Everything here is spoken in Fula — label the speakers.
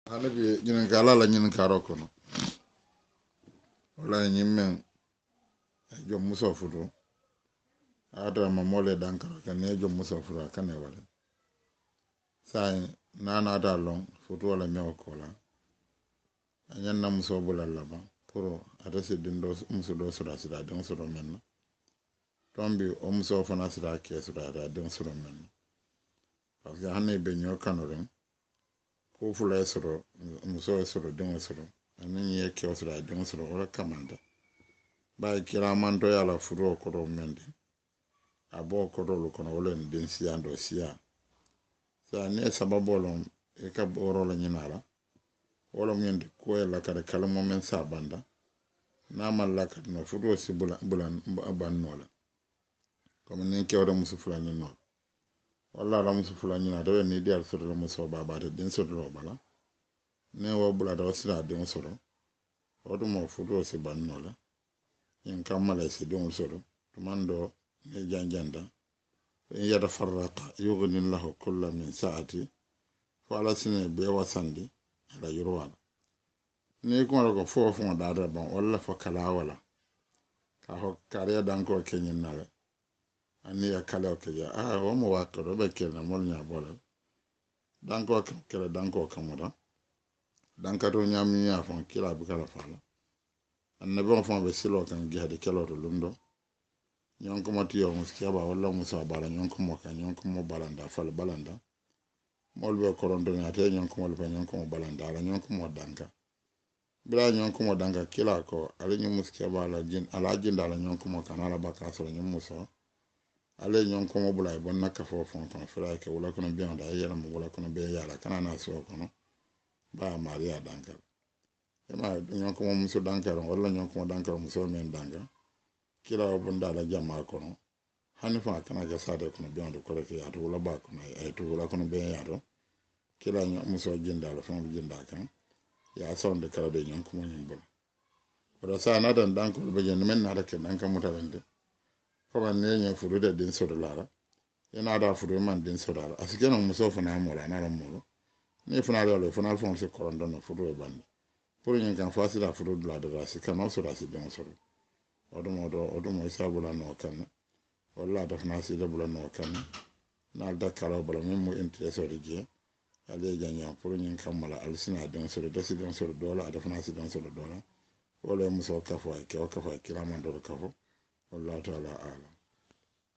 Speaker 1: Hana bi ñinin ka ala la ñinin karo kono wala ñin men jom muso futu ata ma mole dankaro kan ne jom muso futu kan e wala sai nana ta long futu wala mewo kola anyan na muso bulalla ba puro ata si dindo muso do sura sira don sura men tombi o muso fana sira ke sura da don sura men parce que hanne be nyo kanoren ko fula sura muso sura don sura anin ye ke sura don sura wala kamanda ba kira man to yala furo ko mende abo ko do ko no wala den siya do siya sa ne sababo lon e ka boro la nyinara wala mende ko la kada kala moment sa banda na mallaka no furo si bulan abannola comme ne ke wada musu fulani no wala la musu fulani na do ni dial sura musu baba de den sura bala ne wo bula do sira den sura odu mo furo si bannola in kammala si don sura tumando ne janjanda in yada farraqa yughni lahu kullu min sa'ati fala sine be wasandi ala yurwala ni ko ko fofo da da ban walla fo kala wala ka ho kare dan ko kenyin nala ani ya kala ko ya o mo wa ko be kenna mol nya bola dan ko kala dan ko kamoda dan ka to nyami ya fon kila bi kala fala annabi on fon be silo kan gihade kelo to lundo nyon ko matiyo muskiya ba walla musa bala nyon ko mo kan nyon ko mo balanda fal balanda molbe korondo na te nyon ko molbe nyon ko mo balanda ala nyon ko mo danka bra nyon ko mo danka kila ko ala nyon muskiya bala jin ala jin dala nyon ko mo kan ala baka so nyon musa ala nyon ko mo bulay bon nakka fo fon kan fira ke wala kono biyan da yela mo wala kono be yala kana na so kono ba maria danka ema nyon ko mo muso danka wala nyon ko mo danka muso men danka kila bunda la jama kono hani fa kana ga sade kono be ando kore ke ato wala ba kono ay to wala kono be yaro kila muso jinda la fa jinda kan ya sonde kala de nyon ko mo nyimbo wala sa na dan dan ko be jen men na rake dan kan mutarande ko man ne nya furu de din so lara yana da furu man din so lara asike no muso fa na mo la na mo ne fa na lo fa na fa se koron don furu e bande pour nyen kan fa si la furu de la de asike no so la si don so odumo isabula no kan walla daf na si lebula no kan na da kala bala min mo intereso de je ale janya pour nyin kamala al sina don so de si don so dola daf na si don so dola wala muso kafo ke o kafo kila man do kafo wallahi ta'ala ala